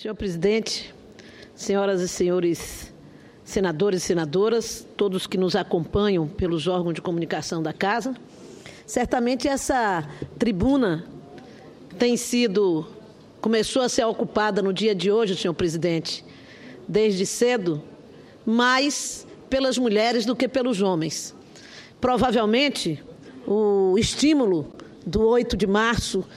Senhor presidente, senhoras e senhores senadores e senadoras, todos que nos acompanham pelos órgãos de comunicação da Casa, certamente essa tribuna começou a ser ocupada no dia de hoje, senhor presidente, desde cedo, mais pelas mulheres do que pelos homens. Provavelmente, o estímulo do 8 de março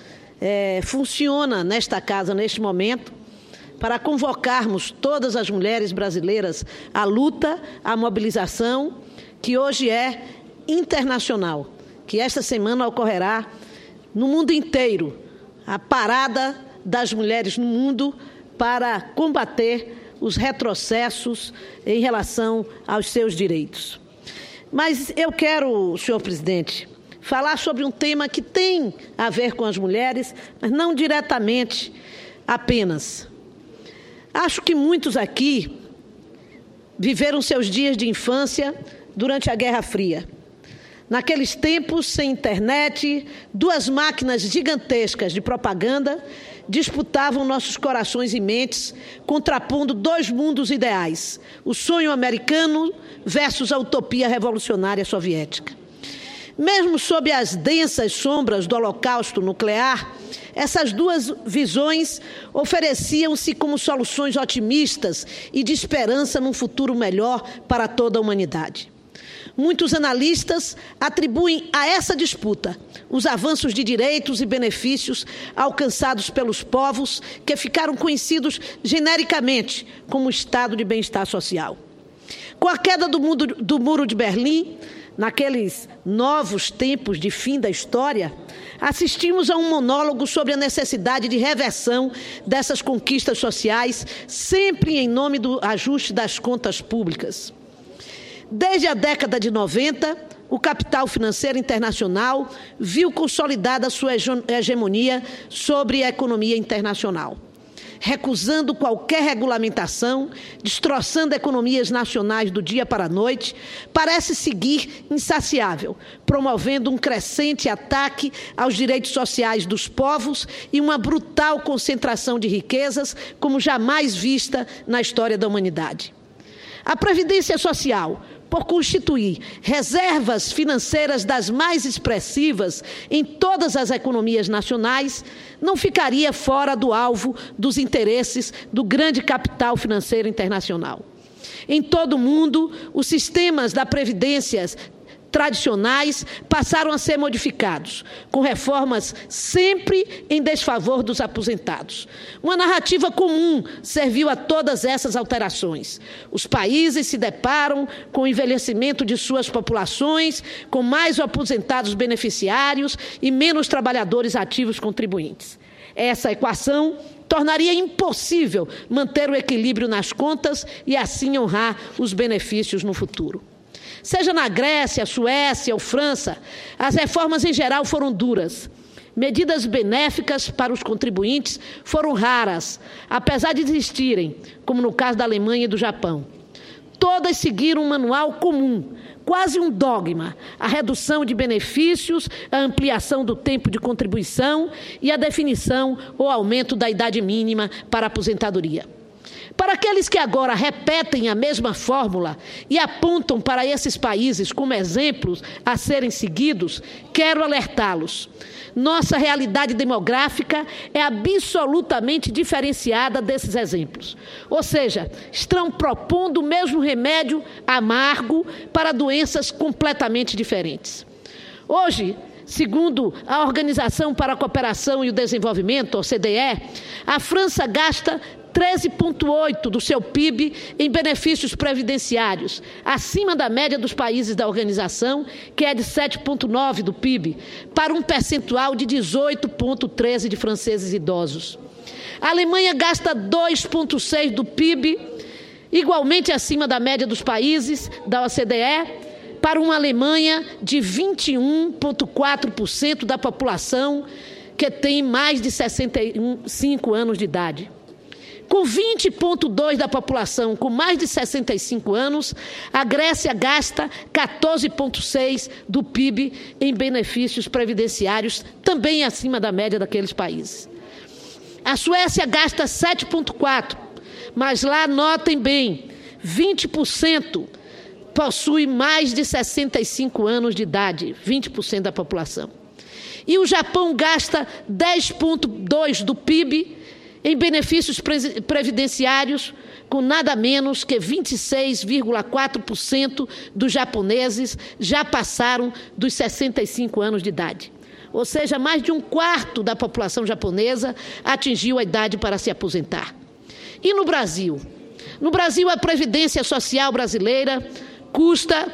funciona nesta Casa, neste momento, para convocarmos todas as mulheres brasileiras à luta, à mobilização, que hoje é internacional, que esta semana ocorrerá no mundo inteiro, a parada das mulheres no mundo para combater os retrocessos em relação aos seus direitos. Mas eu quero, senhor presidente, falar sobre um tema que tem a ver com as mulheres, mas não diretamente apenas. Acho que muitos aqui viveram seus dias de infância durante a Guerra Fria. Naqueles tempos, sem internet, duas máquinas gigantescas de propaganda disputavam nossos corações e mentes, contrapondo dois mundos ideais: o sonho americano versus a utopia revolucionária soviética. Mesmo sob as densas sombras do holocausto nuclear, essas duas visões ofereciam-se como soluções otimistas e de esperança num futuro melhor para toda a humanidade. Muitos analistas atribuem a essa disputa os avanços de direitos e benefícios alcançados pelos povos que ficaram conhecidos genericamente como estado de bem-estar social. Com a queda do Muro de Berlim, naqueles novos tempos de fim da história, assistimos a um monólogo sobre a necessidade de reversão dessas conquistas sociais, sempre em nome do ajuste das contas públicas. Desde a década de 90, o capital financeiro internacional viu consolidada sua hegemonia sobre a economia internacional, recusando qualquer regulamentação, destroçando economias nacionais do dia para a noite, parece seguir insaciável, promovendo um crescente ataque aos direitos sociais dos povos e uma brutal concentração de riquezas como jamais vista na história da humanidade. A Previdência Social, por constituir reservas financeiras das mais expressivas em todas as economias nacionais, não ficaria fora do alvo dos interesses do grande capital financeiro internacional. Em todo o mundo, os sistemas da previdência tradicionais passaram a ser modificados, com reformas sempre em desfavor dos aposentados. Uma narrativa comum serviu a todas essas alterações. Os países se deparam com o envelhecimento de suas populações, com mais aposentados beneficiários e menos trabalhadores ativos contribuintes. Essa equação tornaria impossível manter o equilíbrio nas contas e assim honrar os benefícios no futuro. Seja na Grécia, Suécia ou França, as reformas em geral foram duras. Medidas benéficas para os contribuintes foram raras, apesar de existirem, como no caso da Alemanha e do Japão. Todas seguiram um manual comum, quase um dogma: a redução de benefícios, a ampliação do tempo de contribuição e a definição ou aumento da idade mínima para a aposentadoria. Para aqueles que agora repetem a mesma fórmula e apontam para esses países como exemplos a serem seguidos, quero alertá-los. Nossa realidade demográfica é absolutamente diferenciada desses exemplos. Ou seja, estão propondo o mesmo remédio amargo para doenças completamente diferentes. Hoje, segundo a Organização para a Cooperação e o Desenvolvimento, OCDE, a França gasta 13,8% do seu PIB em benefícios previdenciários, acima da média dos países da organização, que é de 7,9% do PIB, para um percentual de 18,13% de franceses idosos. A Alemanha gasta 2,6% do PIB, igualmente acima da média dos países da OCDE, para uma Alemanha de 21,4% da população que tem mais de 65 anos de idade. Com 20,2% da população com mais de 65 anos, a Grécia gasta 14,6% do PIB em benefícios previdenciários, também acima da média daqueles países. A Suécia gasta 7,4%, mas lá, notem bem, 20% possui mais de 65 anos de idade, 20% da população. E o Japão gasta 10,2% do PIB em benefícios previdenciários, com nada menos que 26,4% dos japoneses já passaram dos 65 anos de idade. Ou seja, mais de um quarto da população japonesa atingiu a idade para se aposentar. E no Brasil? No Brasil, a Previdência Social brasileira custa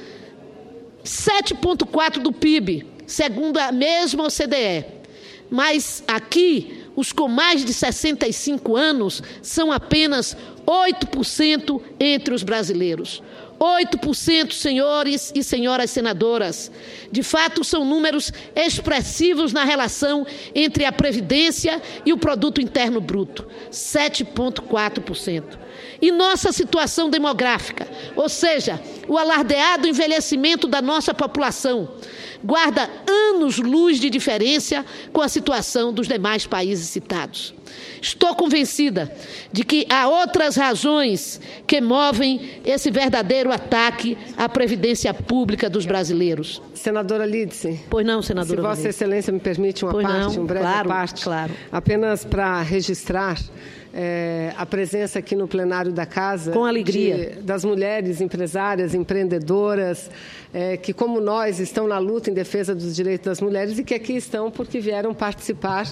7,4% do PIB, segundo a mesma OCDE. Mas aqui, os com mais de 65 anos são apenas 8% entre os brasileiros. 8%, senhores e senhoras senadoras. De fato, são números expressivos na relação entre a Previdência e o Produto Interno Bruto. 7,4%. E nossa situação demográfica, ou seja, o alardeado envelhecimento da nossa população, guarda anos-luz de diferença com a situação dos demais países citados. Estou convencida de que há outras razões que movem esse verdadeiro ataque à previdência pública dos brasileiros. Senadora Lídice. Pois não, senadora. Se Vossa Excelência me permite uma parte, um breve parte. Claro. Apenas para registrar a presença aqui no plenário da Casa. Com alegria. Das mulheres empresárias, empreendedoras, que, como nós, estão na luta em defesa dos direitos das mulheres e que aqui estão porque vieram participar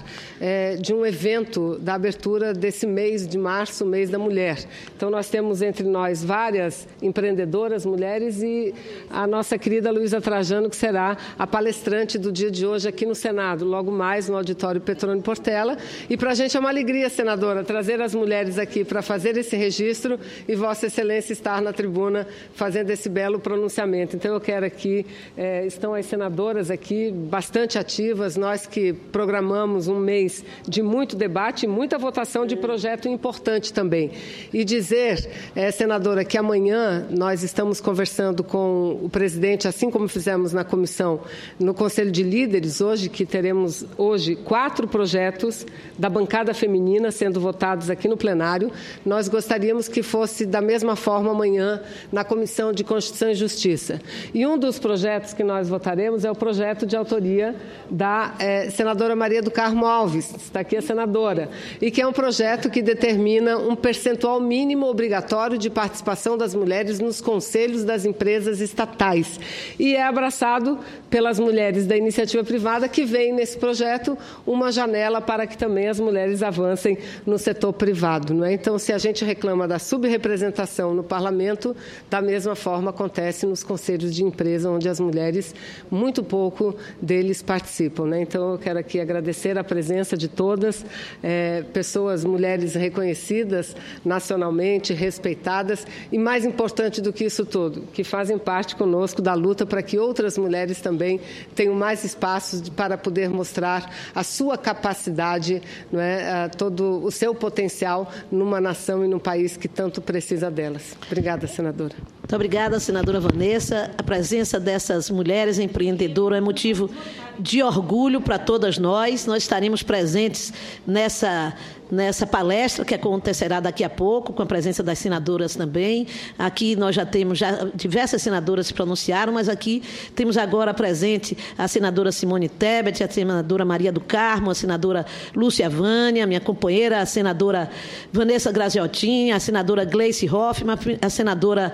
de um evento da abertura desse mês de março, mês da mulher. Então, nós temos entre nós várias empreendedoras, mulheres e a nossa querida Luísa Trajano, que será a palestrante do dia de hoje aqui no Senado, logo mais no auditório Petrone Portela. E para a gente é uma alegria, senadora, trazer as mulheres aqui para fazer esse registro e Vossa Excelência estar na tribuna fazendo esse belo pronunciamento. Então, eu quero aqui, estão as senadoras aqui, bastante ativas, nós que programamos um mês de muito debate e muita votação de projeto importante também. E dizer, senadora, que amanhã nós estamos conversando com o presidente, assim como fizemos na comissão, no Conselho de Líderes, hoje, que teremos hoje 4 projetos da bancada feminina sendo votados aqui no plenário. Nós gostaríamos que fosse da mesma forma amanhã na Comissão de Constituição e Justiça. E um dos projetos que nós votaremos é o projeto de autoria da senadora Maria do Carmo Alves, está aqui a senadora, e que é um projeto que determina um percentual mínimo obrigatório de participação das mulheres nos conselhos das empresas estatais. E é abraçado pelas mulheres da iniciativa privada que veem nesse projeto uma janela para que também as mulheres avancem no setor privado, não é? Então, se a gente reclama da subrepresentação no parlamento, da mesma forma acontece nos conselhos de empresa, onde as mulheres, muito pouco deles participam, né? Então, eu quero aqui agradecer a presença de todas, pessoas, mulheres reconhecidas nacionalmente, respeitadas e, mais importante do que isso tudo, que fazem parte conosco da luta para que outras mulheres também tenham mais espaços para poder mostrar a sua capacidade, não é? Todo o seu potencial numa nação e num país que tanto precisa delas. Obrigada, senadora. Muito obrigada, senadora Vanessa. A presença dessas mulheres empreendedoras é motivo de orgulho para todas nós. Nós estaremos presentes nessa palestra que acontecerá daqui a pouco, com a presença das senadoras também. Aqui nós já temos, diversas senadoras se pronunciaram, mas aqui temos agora presente a senadora Simone Tebet, a senadora Maria do Carmo, a senadora Lúcia Vânia, minha companheira, a senadora Vanessa Graziotin, a senadora Gleice Hoffmann, a senadora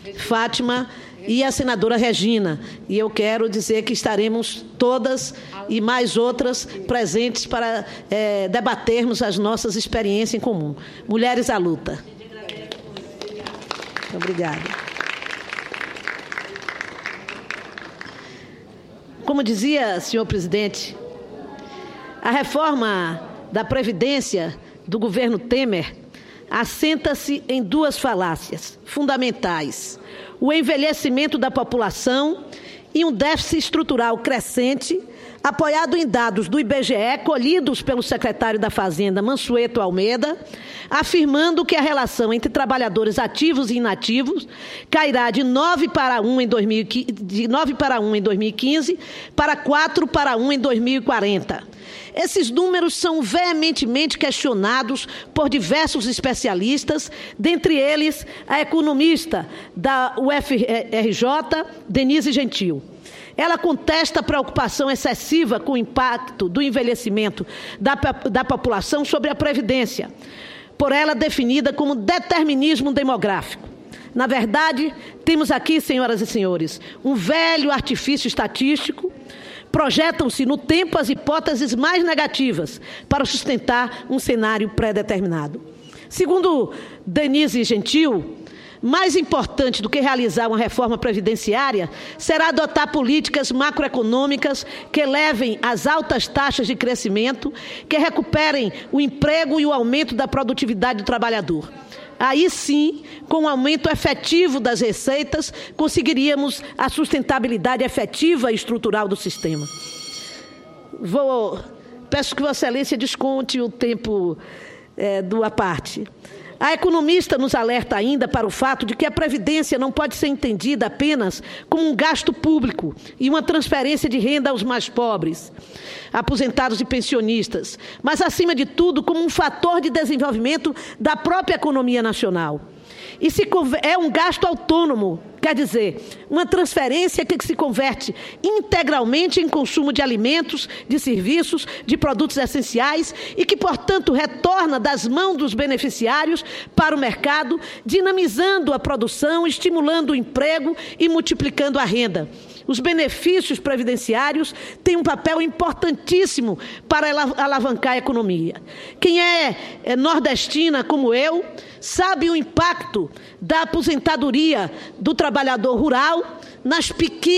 Fátima e a senadora Regina. E eu quero dizer que estaremos todas e mais outras presentes para debatermos as nossas experiências em comum. Mulheres à luta. Muito obrigada. Como dizia, senhor presidente, a reforma da Previdência do governo Temer assenta-se em 2 falácias fundamentais: o envelhecimento da população e um déficit estrutural crescente, apoiado em dados do IBGE, colhidos pelo secretário da Fazenda, Mansueto Almeida, afirmando que a relação entre trabalhadores ativos e inativos cairá de 9 para 1 em 2015 para 4 para 1 em 2040. Esses números são veementemente questionados por diversos especialistas, dentre eles a economista da UFRJ, Denise Gentil. Ela contesta a preocupação excessiva com o impacto do envelhecimento da população sobre a Previdência, por ela definida como determinismo demográfico. Na verdade, temos aqui, senhoras e senhores, um velho artifício estatístico. Projetam-se no tempo as hipóteses mais negativas para sustentar um cenário pré-determinado. Segundo Denise Gentil, mais importante do que realizar uma reforma previdenciária será adotar políticas macroeconômicas que levem às altas taxas de crescimento, que recuperem o emprego e o aumento da produtividade do trabalhador. Aí sim, com o aumento efetivo das receitas, conseguiríamos a sustentabilidade efetiva e estrutural do sistema. Peço que Vossa Excelência desconte o tempo do à parte. A economista nos alerta ainda para o fato de que a Previdência não pode ser entendida apenas como um gasto público e uma transferência de renda aos mais pobres, aposentados e pensionistas, mas, acima de tudo, como um fator de desenvolvimento da própria economia nacional. E é um gasto autônomo, quer dizer, uma transferência que se converte integralmente em consumo de alimentos, de serviços, de produtos essenciais e que, portanto, retorna das mãos dos beneficiários para o mercado, dinamizando a produção, estimulando o emprego e multiplicando a renda. Os benefícios previdenciários têm um papel importantíssimo para alavancar a economia. Quem é nordestina como eu, sabe o impacto da aposentadoria do trabalhador rural das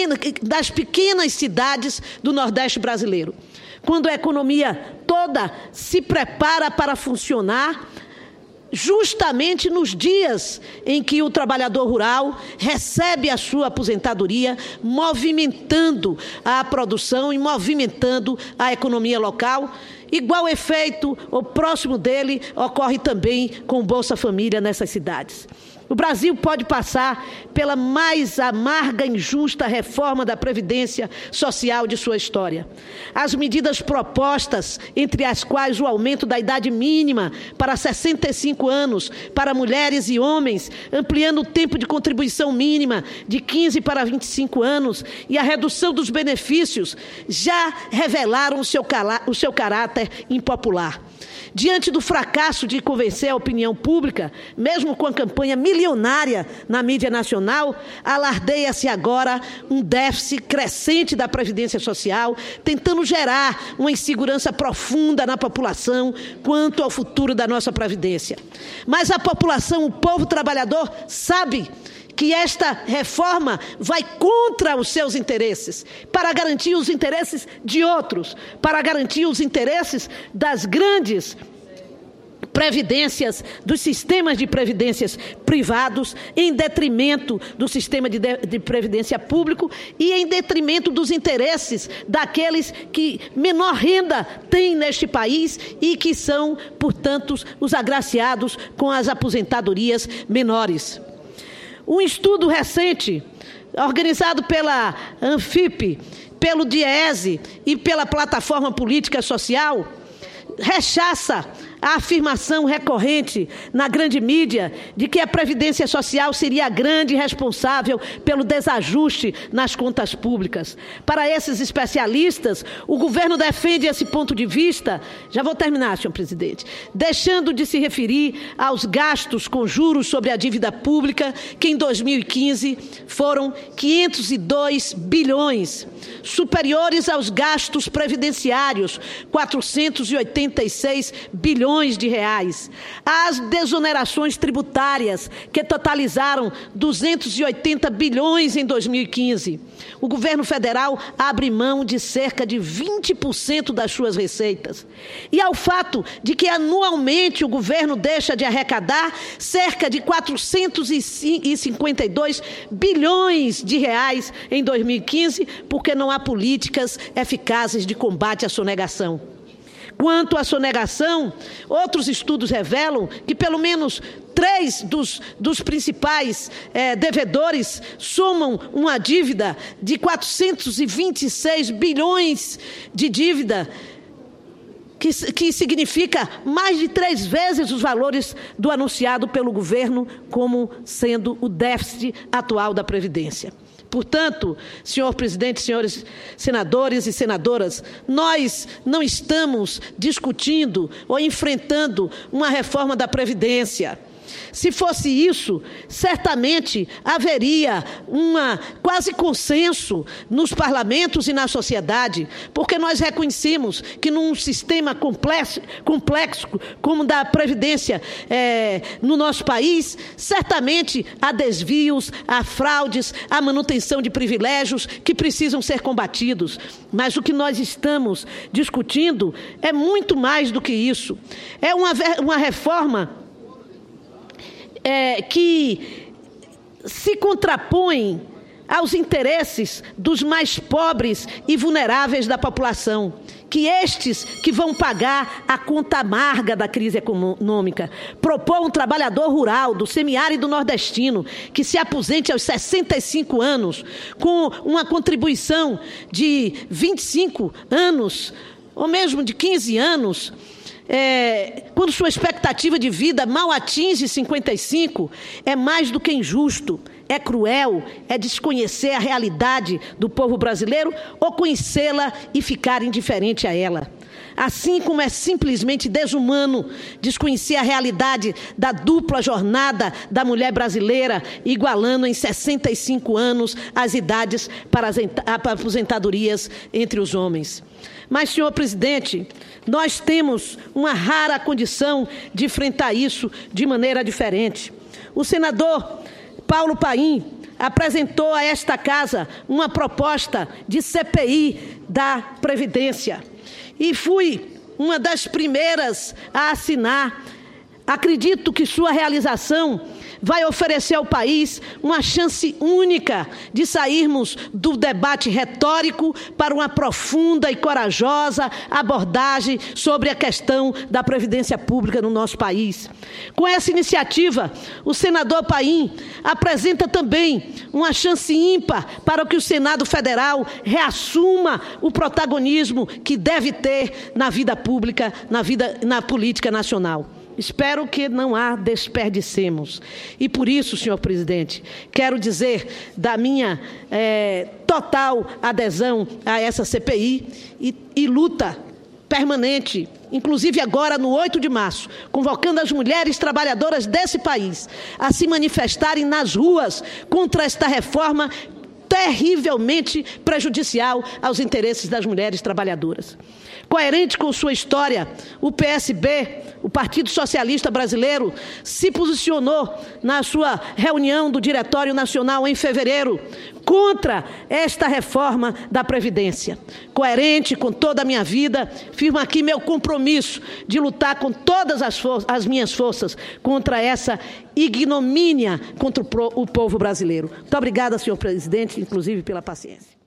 pequenas cidades do Nordeste brasileiro. Quando a economia toda se prepara para funcionar, justamente nos dias em que o trabalhador rural recebe a sua aposentadoria, movimentando a produção e movimentando a economia local. Igual efeito, ou próximo dele, ocorre também com o Bolsa Família nessas cidades. O Brasil pode passar pela mais amarga e injusta reforma da Previdência Social de sua história. As medidas propostas, entre as quais o aumento da idade mínima para 65 anos para mulheres e homens, ampliando o tempo de contribuição mínima de 15 para 25 anos e a redução dos benefícios, já revelaram o seu caráter impopular. Diante do fracasso de convencer a opinião pública, mesmo com a campanha milionária na mídia nacional, alardeia-se agora um déficit crescente da Previdência Social, tentando gerar uma insegurança profunda na população quanto ao futuro da nossa Previdência. Mas a população, o povo trabalhador, sabe que esta reforma vai contra os seus interesses, para garantir os interesses de outros, para garantir os interesses das grandes previdências, dos sistemas de previdências privados, em detrimento do sistema de previdência público e em detrimento dos interesses daqueles que menor renda têm neste país e que são, portanto, os agraciados com as aposentadorias menores. Um estudo recente, organizado pela Anfip, pelo DIEESE e pela Plataforma Política Social, rechaça a afirmação recorrente na grande mídia de que a Previdência Social seria a grande responsável pelo desajuste nas contas públicas. Para esses especialistas, o governo defende esse ponto de vista, já vou terminar, senhor presidente, deixando de se referir aos gastos com juros sobre a dívida pública, que em 2015 foram 502 bilhões, superiores aos gastos previdenciários, 486 bilhões de reais, as desonerações tributárias, que totalizaram 280 bilhões em 2015. O governo federal abre mão de cerca de 20% das suas receitas. E ao fato de que anualmente o governo deixa de arrecadar cerca de 452 bilhões de reais em 2015, porque não há políticas eficazes de combate à sonegação. Quanto à sonegação, outros estudos revelam que pelo menos 3 dos principais devedores somam uma dívida de 426 bilhões de dívida que significa mais de 3 vezes os valores do anunciado pelo governo como sendo o déficit atual da Previdência. Portanto, senhor presidente, senhores senadores e senadoras, nós não estamos discutindo ou enfrentando uma reforma da Previdência. Se fosse isso, certamente haveria quase consenso nos parlamentos e na sociedade, porque nós reconhecemos que num sistema complexo como o da Previdência no nosso país, certamente há desvios, há fraudes, há manutenção de privilégios que precisam ser combatidos. Mas o que nós estamos discutindo é muito mais do que isso. É uma reforma que se contrapõe aos interesses dos mais pobres e vulneráveis da população, que estes que vão pagar a conta amarga da crise econômica. Propõe um trabalhador rural do semiárido nordestino que se aposente aos 65 anos com uma contribuição de 25 anos ou mesmo de 15 anos, quando sua expectativa de vida mal atinge 55, é mais do que injusto, é cruel, é desconhecer a realidade do povo brasileiro ou conhecê-la e ficar indiferente a ela. Assim como é simplesmente desumano desconhecer a realidade da dupla jornada da mulher brasileira, igualando em 65 anos as idades para aposentadorias entre os homens. Mas, senhor presidente, nós temos uma rara condição de enfrentar isso de maneira diferente. O senador Paulo Paim apresentou a esta casa uma proposta de CPI da Previdência. E fui uma das primeiras a assinar. Acredito que sua realização vai oferecer ao país uma chance única de sairmos do debate retórico para uma profunda e corajosa abordagem sobre a questão da Previdência Pública no nosso país. Com essa iniciativa, o senador Paim apresenta também uma chance ímpar para que o Senado Federal reassuma o protagonismo que deve ter na vida pública, na política nacional. Espero que não a desperdicemos. E por isso, senhor presidente, quero dizer da minha total adesão a essa CPI e luta permanente, inclusive agora no 8 de março, convocando as mulheres trabalhadoras desse país a se manifestarem nas ruas contra esta reforma terrivelmente prejudicial aos interesses das mulheres trabalhadoras. Coerente com sua história, o PSB, o Partido Socialista Brasileiro, se posicionou na sua reunião do Diretório Nacional em fevereiro contra esta reforma da Previdência. Coerente com toda a minha vida, firmo aqui meu compromisso de lutar com todas as minhas forças contra essa ignomínia contra o povo brasileiro. Muito obrigada, senhor presidente, inclusive pela paciência.